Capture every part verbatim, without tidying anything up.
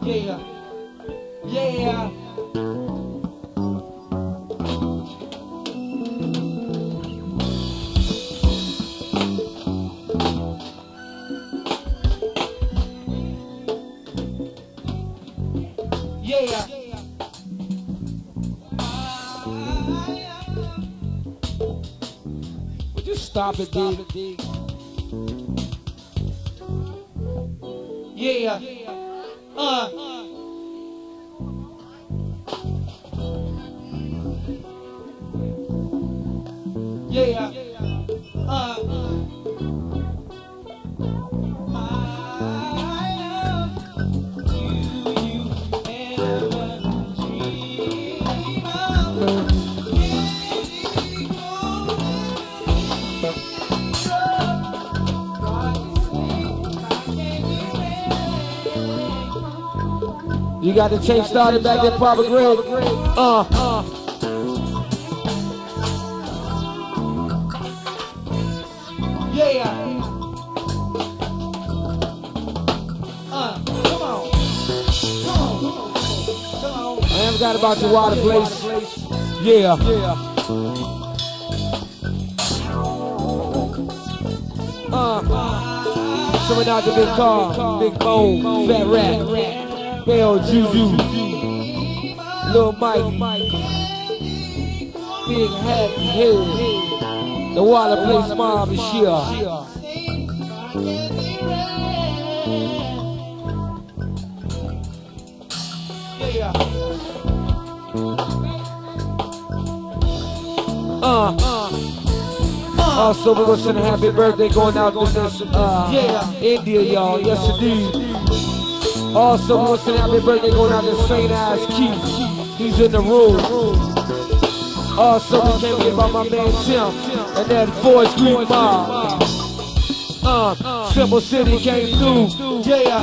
Yeah, yeah. Yeah. Would you stop it, dig? Yeah. Uh. Yeah. Uh. You got the tape started back there, Papa Greg. Uh, uh. Yeah. Uh, come on. Come on. Come on. I haven't got about your water place. Yeah. Yeah. Uh. Someone out the big car, big bone, fat rat. Bell Juju, Lil Mike, Big Hat Head, the Water Place Mob is here. Uh, uh, also we're gonna send a happy birthday going out to this, uh, yeah, India, y'all. Yes, indeed. Also, we want to say happy birthday going out to Saint Ives Keith. He's in the room. Also, we came here by my man Tim and that Fourth Street Mob. Uh, Simple City came through. Yeah.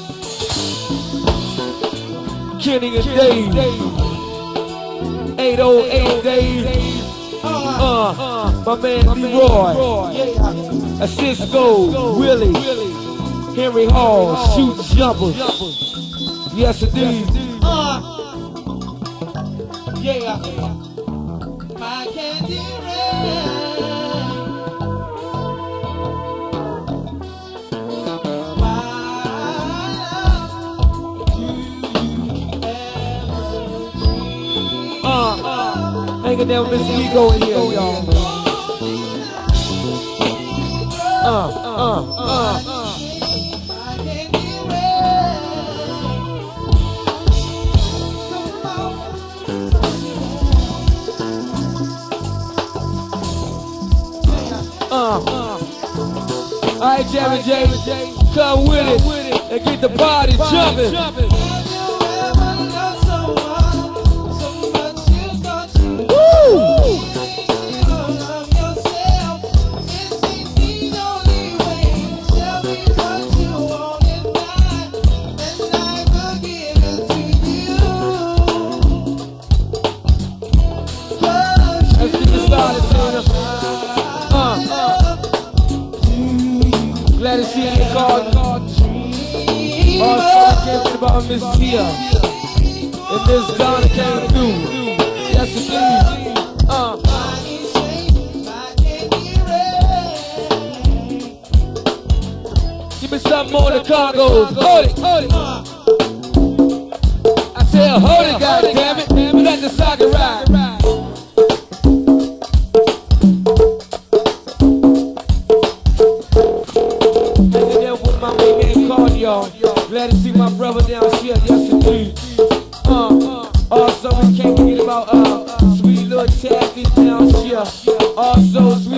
Kenny and Dave. eight oh eight Dave. Uh, my man Leroy. Cisco, Willie. Henry Hall, shoot jumpers. Yes, indeed. Uh, yeah. My candy rain. Uh, uh, hanging down with Miss Ego in here, y'all. Uh, uh, uh, uh. Uh, uh. Alright, Jamie J, come with it and get the party jumping. Woo! Let's get this started, Tina. Glad to see you, Carter. Also, came to about Miss Tia. And Miss Donna came through. Yes, indeed. Uh. Give me something more than cargoes. Hold it, hold it. I said, hold it, goddammit. Let the socket ride. Glad to see my brother down here, yes indeed. Uh, also we can't forget about uh, sweet little Taffy down here. Also